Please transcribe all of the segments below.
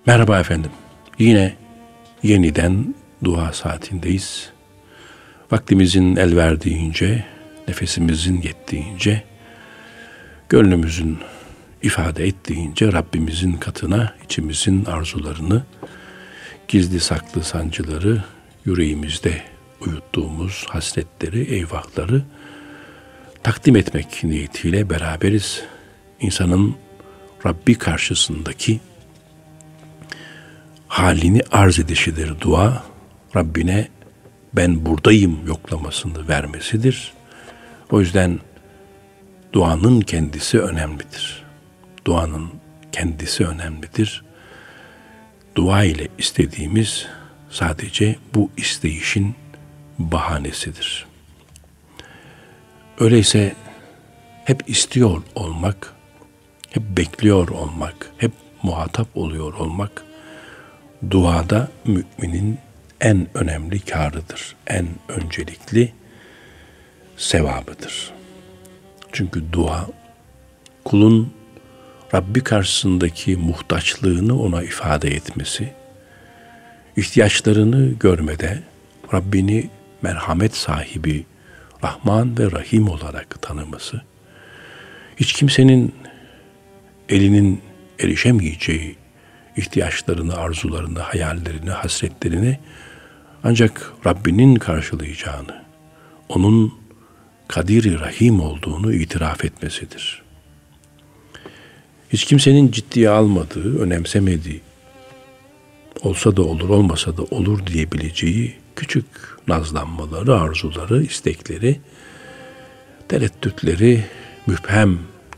Merhaba efendim. Yine yeniden dua saatindeyiz. Vaktimizin el verdiğince, nefesimizin yettiğince, gönlümüzün ifade ettiğince Rabbimizin katına içimizin arzularını, gizli saklı sancıları, yüreğimizde uyuttuğumuz hasretleri, eyvahları takdim etmek niyetiyle beraberiz. İnsanın Rabbi karşısındaki halini arz edişidir dua. Rabbine ben buradayım yoklamasını vermesidir. O yüzden duanın kendisi önemlidir. Duanın kendisi önemlidir. Dua ile istediğimiz sadece bu isteyişin bahanesidir. Öyleyse hep istiyor olmak, hep bekliyor olmak, hep muhatap oluyor olmak, duada müminin en önemli kârıdır, en öncelikli sevabıdır. Çünkü dua, kulun Rabbi karşısındaki muhtaçlığını ona ifade etmesi, ihtiyaçlarını görmede Rabbini merhamet sahibi, Rahman ve Rahim olarak tanıması, hiç kimsenin elinin erişemeyeceği ihtiyaçlarını, arzularını, hayallerini, hasretlerini ancak Rabbinin karşılayacağını, onun Kadir-i Rahim olduğunu itiraf etmesidir. Hiç kimsenin ciddiye almadığı, önemsemediği, olsa da olur, olmasa da olur diyebileceği küçük nazlanmaları, arzuları, istekleri, tereddütleri, müphem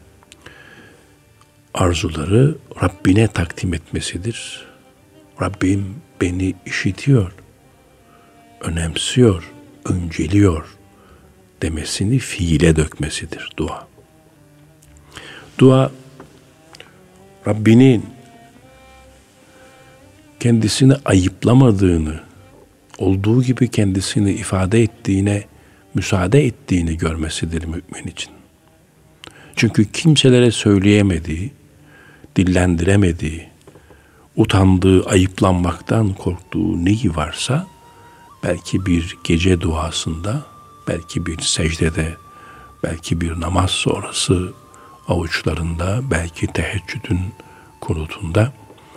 arzuları Rabbine takdim etmesidir. Rabbim beni işitiyor, önemsiyor, önceliyor demesini fiile dökmesidir dua. Dua, Rabbinin kendisini ayıplamadığını, olduğu gibi kendisini ifade ettiğine, müsaade ettiğini görmesidir mümin için. Çünkü kimselere söyleyemediği, dillendiremediği, utandığı, ayıplanmaktan korktuğu neyi varsa, belki bir gece duasında, belki bir secdede, belki bir namaz sonrası avuçlarında, belki teheccüdün kunutunda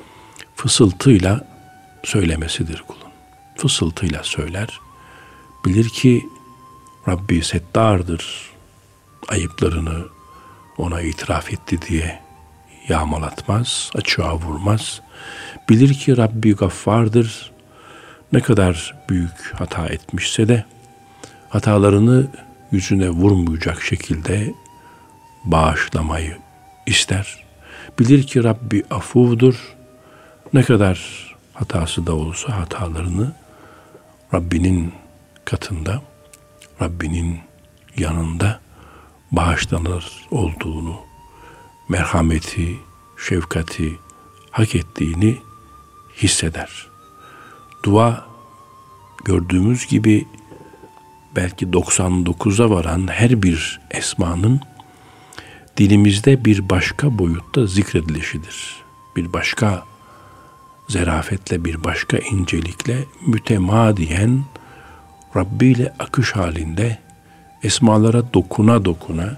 fısıltıyla söylemesidir kulun. Fısıltıyla söyler. Bilir ki Rabbi settardır. Ayıplarını ona itiraf etti diye yağmalatmaz, açığa vurmaz. Bilir ki Rabbi gaffardır. Ne kadar büyük hata etmişse de hatalarını yüzüne vurmayacak şekilde bağışlamayı ister. Bilir ki Rabbi afuvdur. Ne kadar hatası da olsa hatalarını Rabbinin katında, Rabbinin yanında bağışlanır olduğunu, merhameti, şefkati hak ettiğini hisseder. Dua, gördüğümüz gibi belki 99'a varan her bir esmanın dilimizde bir başka boyutta zikredilişidir. Bir başka zarafetle, bir başka incelikle mütemadiyen Rabbi ile akış halinde esmalara dokuna dokuna,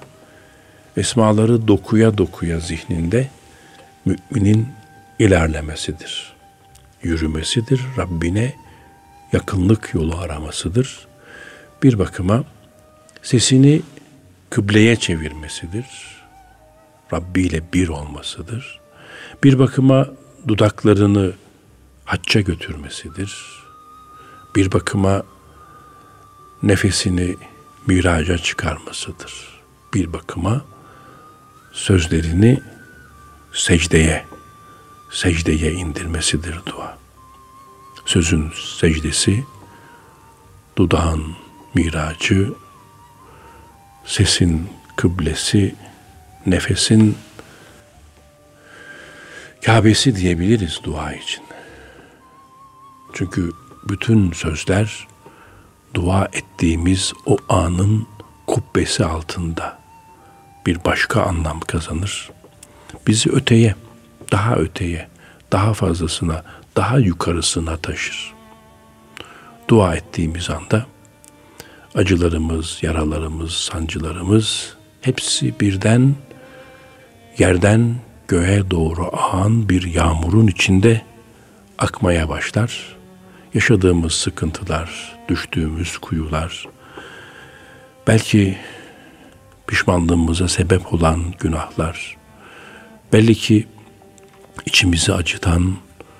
esmaları dokuya dokuya zihninde müminin ilerlemesidir. Yürümesidir, Rabbine yakınlık yolu aramasıdır. Bir bakıma sesini kıbleye çevirmesidir. Rabbi ile bir olmasıdır. Bir bakıma dudaklarını hacca götürmesidir. Bir bakıma nefesini miraca çıkarmasıdır. Bir bakıma sözlerini secdeye indirmesidir dua. Sözün secdesi, dudağın miracı, sesin kıblesi, nefesin Kâbesi diyebiliriz dua için. Çünkü bütün sözler dua ettiğimiz o anın kubbesi altında bir başka anlam kazanır. Bizi öteye, daha öteye, daha fazlasına, daha yukarısına taşır. Dua ettiğimiz anda acılarımız, yaralarımız, sancılarımız hepsi birden yerden göğe doğru ağan bir yağmurun içinde akmaya başlar. Yaşadığımız sıkıntılar, düştüğümüz kuyular, belki pişmanlığımıza sebep olan günahlar, belli ki içimizi acıtan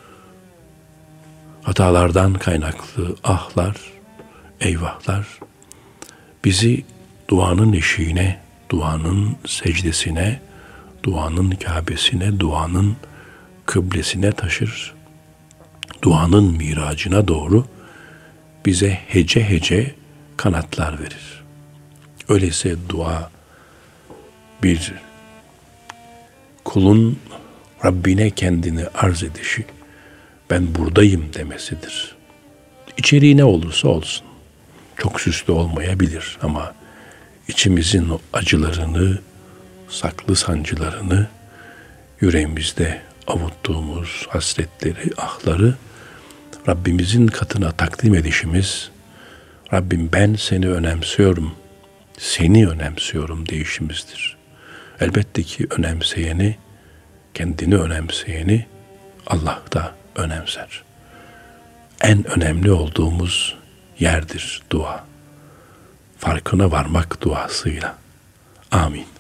hatalardan kaynaklı ahlar, eyvahlar, bizi duanın eşiğine, duanın secdesine, duanın Kâbesine, duanın kıblesine taşır. Duanın miracına doğru bize hece hece kanatlar verir. Öyleyse dua bir kulun Rabbine kendini arz edişi, ben buradayım demesidir. İçeriği ne olursa olsun, çok süslü olmayabilir ama içimizin o acılarını, saklı sancılarını, yüreğimizde avuttuğumuz hasretleri, ahları Rabbimizin katına takdim edişimiz, Rabbim ben seni önemsiyorum, seni önemsiyorum deyişimizdir. Elbette ki önemseyeni, kendini önemseyeni Allah da önemser. En önemli olduğumuz yerdir dua. Farkına varmak duasıyla. Amin.